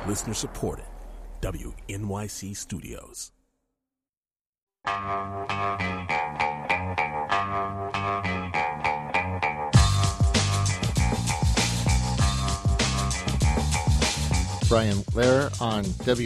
Listener supported. WNYC Studios. Brian Lehrer on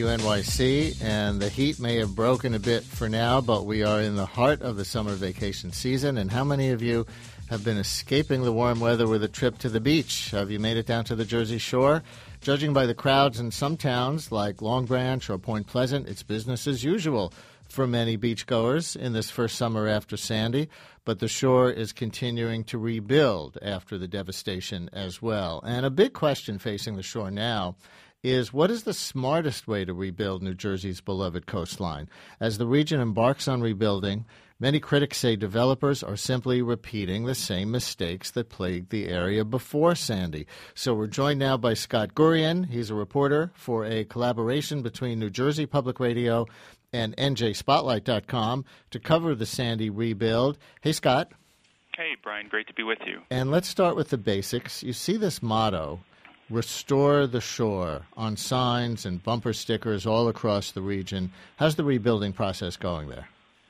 WNYC, and the heat may have broken a bit for now, but we are in the heart of the summer vacation season. And how many of you have been escaping the warm weather with a trip to the beach? Have you made it down to the Jersey Shore? Judging by the crowds in some towns like Long Branch or Point Pleasant, it's business as usual for many beachgoers in this first summer after Sandy, but the shore is continuing to rebuild after the devastation as well. And a big question facing the shore now is, what is the smartest way to rebuild New Jersey's beloved coastline? As the region embarks on rebuilding, many critics say developers are simply repeating the same mistakes that plagued the area before Sandy. So we're joined now by Scott Gurian. He's a reporter for a collaboration between New Jersey Public Radio and NJSpotlight.com to cover the Sandy rebuild. Hey, Scott. Hey, Brian. Great to be with you. And let's start with the basics. You see this motto, Restore the Shore, on signs and bumper stickers all across the region. How's the rebuilding process going there?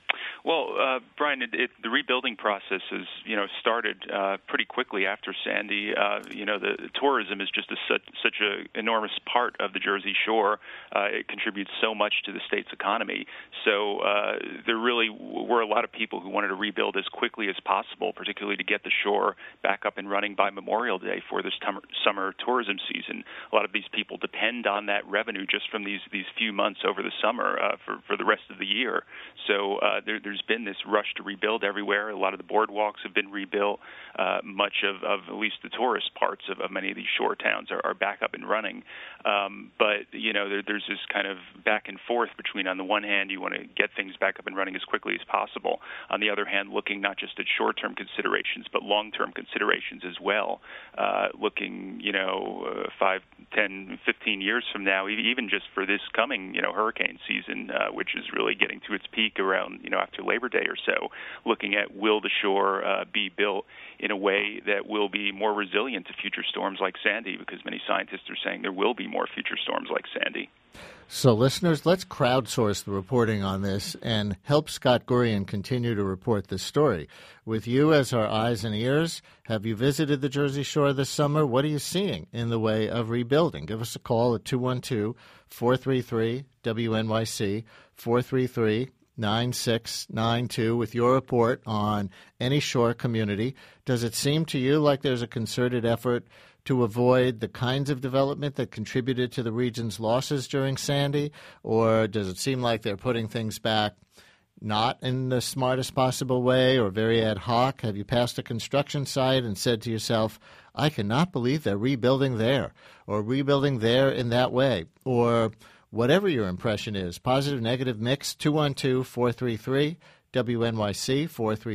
Well, Brian, the rebuilding process is, started pretty quickly after Sandy. The tourism is just such an enormous part of the Jersey Shore. It contributes so much to the state's economy. So there really were a lot of people who wanted to rebuild as quickly as possible, particularly to get the shore back up and running by Memorial Day for this summer tourism season. A lot of these people depend on that revenue just from these few months over the summer for the rest of the year. So there's been this rush to rebuild everywhere. A lot of the boardwalks have been rebuilt. Much of at least the tourist parts of many of these shore towns are back up and running. But there's this kind of back and forth between, on the one hand, you want to get things back up and running as quickly as possible. On the other hand, looking not just at short-term considerations, but long-term considerations as well. Looking, 5, 10, 15 years from now, even just for this coming, hurricane season, which is really getting to its peak around, after Labor Day or so, looking at will the shore be built in a way that will be more resilient to future storms like Sandy, because many scientists are saying there will be more future storms like Sandy. So, listeners, let's crowdsource the reporting on this and help Scott Gurian continue to report this story. With you as our eyes and ears, have you visited the Jersey Shore this summer? What are you seeing in the way of rebuilding? Give us a call at 212-433-WNYC, 433-9692 with your report on any shore community. Does it seem to you like there's a concerted effort to avoid the kinds of development that contributed to the region's losses during Sandy? Or does it seem like they're putting things back not in the smartest possible way or very ad hoc? Have you passed a construction site and said to yourself, I cannot believe they're rebuilding there, or rebuilding there in that way? Or whatever your impression is, positive, negative, mix, 212-433-WNYC,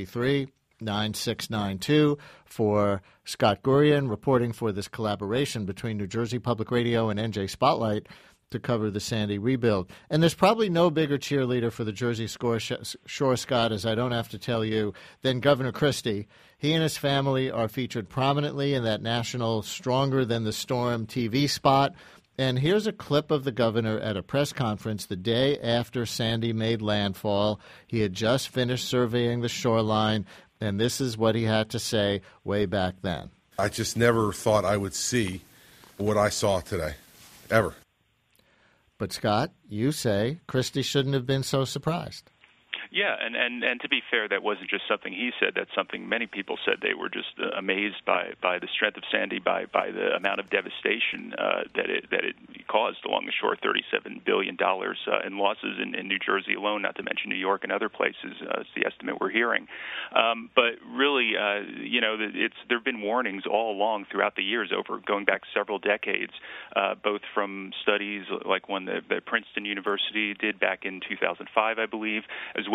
433-9692 for Scott Gurian, reporting for this collaboration between New Jersey Public Radio and NJ Spotlight to cover the Sandy rebuild. And there's probably no bigger cheerleader for the Jersey Shore, Scott, as I don't have to tell you, than Governor Christie. He and his family are featured prominently in that national Stronger Than the Storm TV spot. And here's a clip of the governor at a press conference the day after Sandy made landfall. He had just finished surveying the shoreline, and this is what he had to say way back then. I just never thought I would see what I saw today, ever. But, Scott, you say Christie shouldn't have been so surprised. Yeah, and to be fair, that wasn't just something he said. That's something many people said. They were just amazed by the strength of Sandy, by the amount of devastation that it caused along the shore. $37 billion in losses in New Jersey alone, not to mention New York and other places. It's the estimate we're hearing. But really, there have been warnings all along throughout the years, going back several decades, both from studies like one that Princeton University did back in 2005, I believe, as well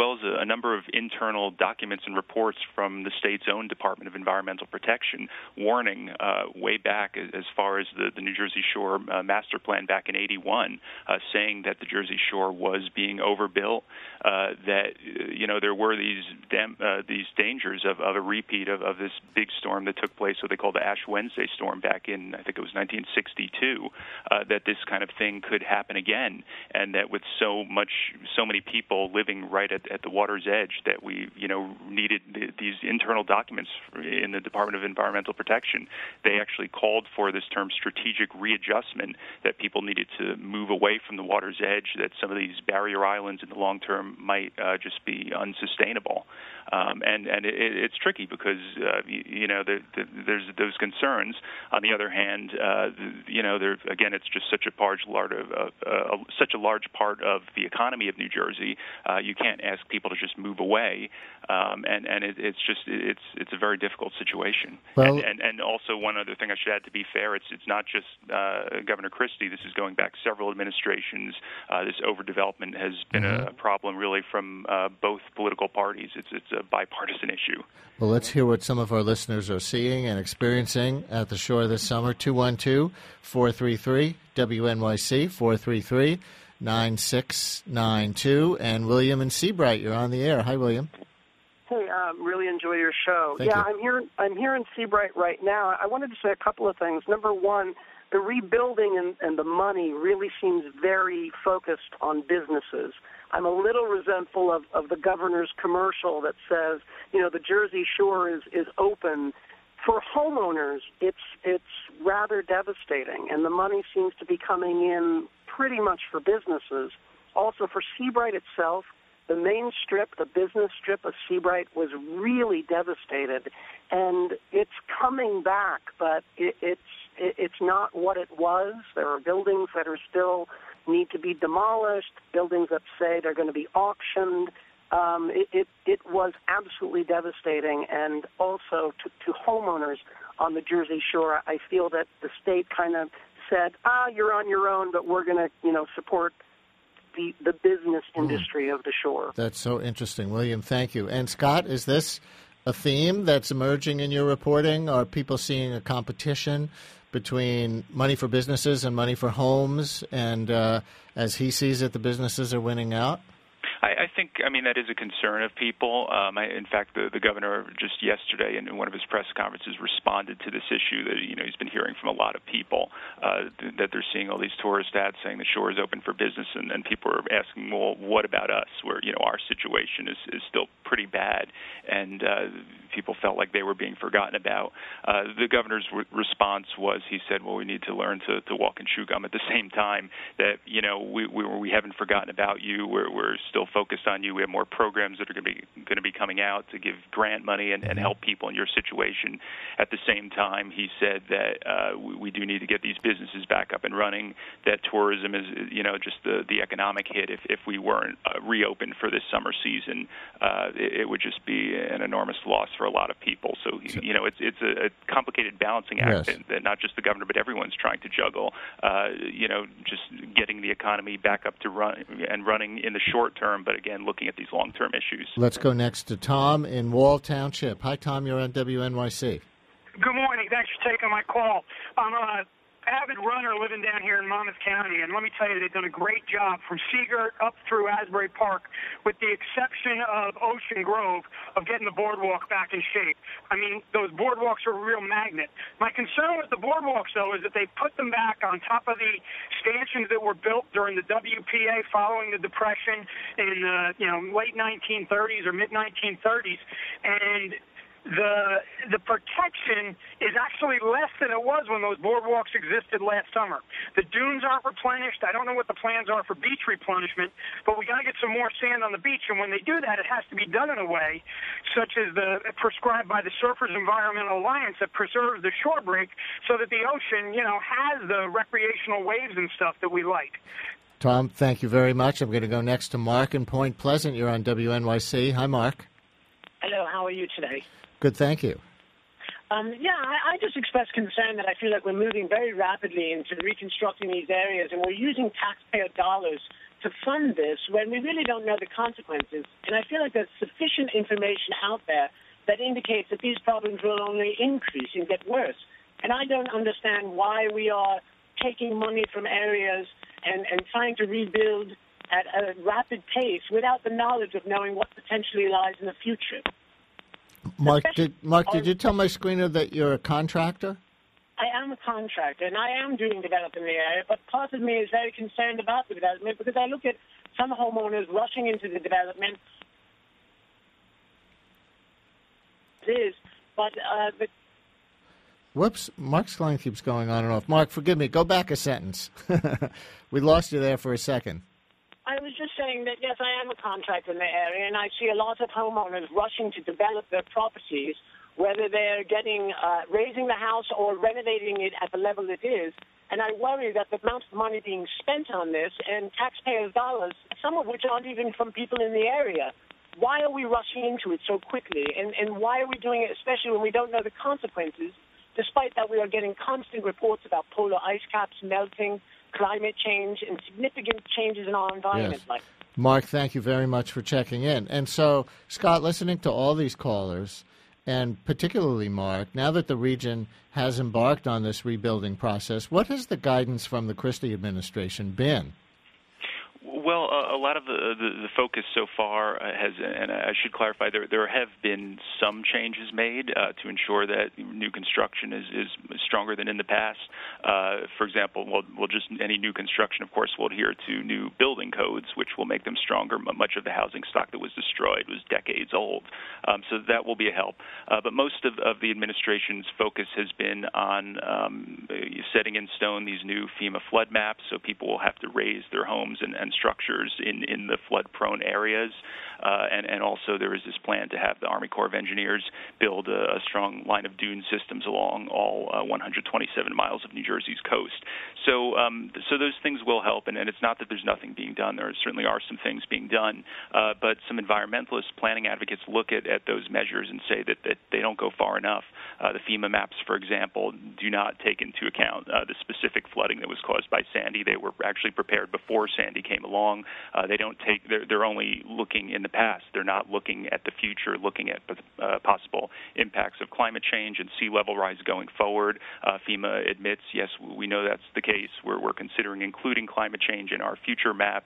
well as a number of internal documents and reports from the state's own Department of Environmental Protection warning way back as far as the New Jersey Shore master plan back in '81, saying that the Jersey Shore was being overbuilt, that there were these dangers of a repeat of this big storm that took place, what they call the Ash Wednesday storm back in, I think it was 1962, that this kind of thing could happen again, and that with so many people living right at the water's edge, that we needed these internal documents in the Department of Environmental Protection. They actually called for this term strategic readjustment, that people needed to move away from the water's edge, that some of these barrier islands in the long term might just be unsustainable. And it's tricky because there's those concerns. On the other hand, again, it's just such a large part of the economy of New Jersey. You can't ask people to just move away, and it's a very difficult situation. Well, and also one other thing I should add, to be fair, it's not just Governor Christie. This is going back several administrations. This overdevelopment has been a problem really from both political parties. It's a bipartisan issue. Well, let's hear what some of our listeners are seeing and experiencing at the shore this summer. 212-433-WNYC, 433-9692. And William in Seabright, you're on the air. Hi, William. Hey, really enjoy your show. Thank you. I'm here in Seabright right now. I wanted to say a couple of things. Number one, the rebuilding and the money really seems very focused on businesses. I'm a little resentful of the governor's commercial that says, the Jersey Shore is open. For homeowners, it's rather devastating, and the money seems to be coming in pretty much for businesses. Also, for Seabright itself, the main strip, the business strip of Seabright, was really devastated, and it's coming back, but it's not what it was. There are buildings that are still need to be demolished, buildings that say they're going to be auctioned. It was absolutely devastating, and also to homeowners on the Jersey Shore, I feel that the state kind of said, you're on your own, but we're going to, support the business industry of the shore. That's so interesting. William, thank you. And Scott, is this a theme that's emerging in your reporting? Are people seeing a competition between money for businesses and money for homes? And as he sees it, the businesses are winning out? I think, that is a concern of people. In fact, the governor just yesterday in one of his press conferences responded to this issue that, he's been hearing from a lot of people that they're seeing all these tourist ads saying the shore is open for business, and people are asking, well, what about us, where, our situation is still pretty bad, and people felt like they were being forgotten about. The governor's response was, he said, well, we need to learn to walk and chew gum at the same time, that, we haven't forgotten about you. We're still focused on you. We have more programs that are going to be coming out to give grant money and help people in your situation. At the same time, he said that we do need to get these businesses back up and running, that tourism is, just the economic hit. If we weren't reopened for this summer season, it would just be an enormous loss for a lot of people. So, it's a complicated balancing act that not just the governor, but everyone's trying to juggle, just getting the economy back up to running in the short term, but again, looking at these long-term issues. Let's go next to Tom in Wall Township. Hi, Tom. You're on WNYC. Good morning. Thanks for taking my call. I'm an avid runner living down here in Monmouth County, and let me tell you, they've done a great job from Seagirt up through Asbury Park, with the exception of Ocean Grove, of getting the boardwalk back in shape. Those boardwalks are a real magnet. My concern with the boardwalks, though, is that they put them back on top of the stanchions that were built during the WPA following the Depression in late 1930s or mid-1930s, and the protection is actually less than it was when those boardwalks existed last summer. The dunes aren't replenished. I don't know what the plans are for beach replenishment, but we got to get some more sand on the beach, and when they do that, it has to be done in a way such as prescribed by the Surfers Environmental Alliance that preserves the shore break so that the ocean, has the recreational waves and stuff that we like. Tom, thank you very much. I'm going to go next to Mark in Point Pleasant. You're on WNYC. Hi, Mark. Hello, how are you today? Good, thank you. I just express concern that I feel like we're moving very rapidly into reconstructing these areas, and we're using taxpayer dollars to fund this when we really don't know the consequences. And I feel like there's sufficient information out there that indicates that these problems will only increase and get worse. And I don't understand why we are taking money from areas and trying to rebuild at a rapid pace without the knowledge of knowing what potentially lies in the future. Mark, did you tell my screener that you're a contractor? I am a contractor, and I am doing development in the area, but part of me is very concerned about the development because I look at some homeowners rushing into the development. Whoops, Mark's line keeps going on and off. Mark, forgive me. Go back a sentence. We lost you there for a second. I was just saying that, yes, I am a contractor in the area, and I see a lot of homeowners rushing to develop their properties, whether they're raising the house or renovating it at the level it is. And I worry that the amount of money being spent on this and taxpayers' dollars, some of which aren't even from people in the area, why are we rushing into it so quickly? And why are we doing it, especially when we don't know the consequences, despite that we are getting constant reports about polar ice caps melting, climate change, and significant changes in our environment. Yes. Mark, thank you very much for checking in. And so, Scott, listening to all these callers, and particularly Mark, now that the region has embarked on this rebuilding process, what has the guidance from the Christie administration been? Well, a lot of the focus so far has, and I should clarify, there have been some changes made to ensure that new construction is stronger than in the past. For example, just any new construction, of course, will adhere to new building codes, which will make them stronger. Much of the housing stock that was destroyed was decades old, so that will be a help. But most of the administration's focus has been on setting in stone these new FEMA flood maps, so people will have to raise their homes and structures in the flood-prone areas. And also there is this plan to have the Army Corps of Engineers build a strong line of dune systems along all 127 miles of New Jersey's coast. So those things will help, and it's not that there's nothing being done. There certainly are some things being done, but some environmentalists, planning advocates look at those measures and say that they don't go far enough. The FEMA maps, for example, do not take into account the specific flooding that was caused by Sandy. They were actually prepared before Sandy came along. They're only looking in the past. They're not looking at the future, looking at possible impacts of climate change and sea level rise going forward. FEMA admits, yes, we know that's the case. We're considering including climate change in our future maps.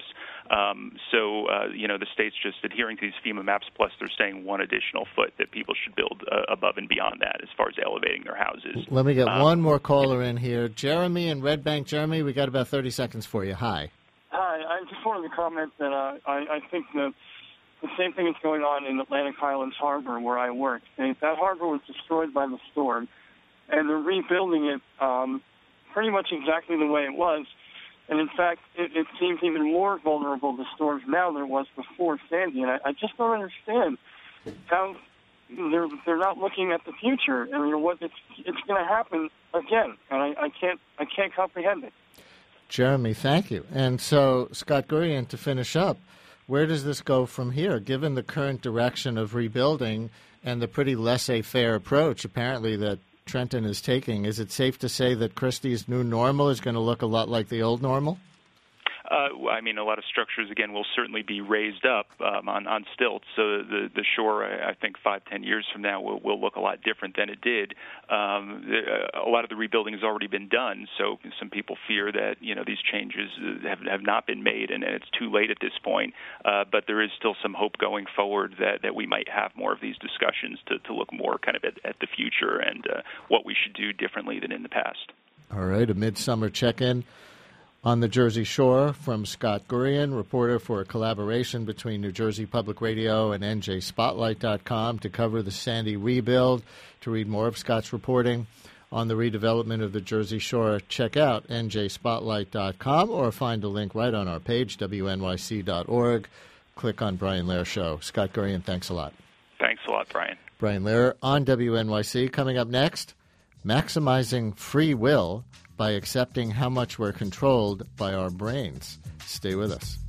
The state's just adhering to these FEMA maps, plus they're saying one additional foot that people should build above and beyond that as far as elevating their houses. Let me get one more caller in here. Jeremy in Red Bank. Jeremy, we got about 30 seconds for you. Hi. Hi. I just wanted to comment that I think that the same thing is going on in Atlantic Highlands Harbor, where I work. And that harbor was destroyed by the storm, and they're rebuilding it pretty much exactly the way it was. And, in fact, it seems even more vulnerable to storms now than it was before Sandy. And I just don't understand how they're not looking at the future. I mean, it's going to happen again, and I can't comprehend it. Jeremy, thank you. And so, Scott Gurian, to finish up, where does this go from here, given the current direction of rebuilding and the pretty laissez-faire approach, apparently, that Trenton is taking? Is it safe to say that Christie's new normal is going to look a lot like the old normal? A lot of structures, again, will certainly be raised up on stilts. So the shore, I think, 5-10 years from now will look a lot different than it did. A lot of the rebuilding has already been done, so some people fear that these changes have not been made, and it's too late at this point. But there is still some hope going forward that we might have more of these discussions to look more kind of at the future and what we should do differently than in the past. All right, a midsummer check-in on the Jersey Shore from Scott Gurian, reporter for a collaboration between New Jersey Public Radio and NJSpotlight.com to cover the Sandy rebuild. To read more of Scott's reporting on the redevelopment of the Jersey Shore, check out NJSpotlight.com or find a link right on our page, WNYC.org. Click on Brian Lehrer Show. Scott Gurian, thanks a lot. Thanks a lot, Brian. Brian Lehrer on WNYC. Coming up next, maximizing free will by accepting how much we're controlled by our brains. Stay with us.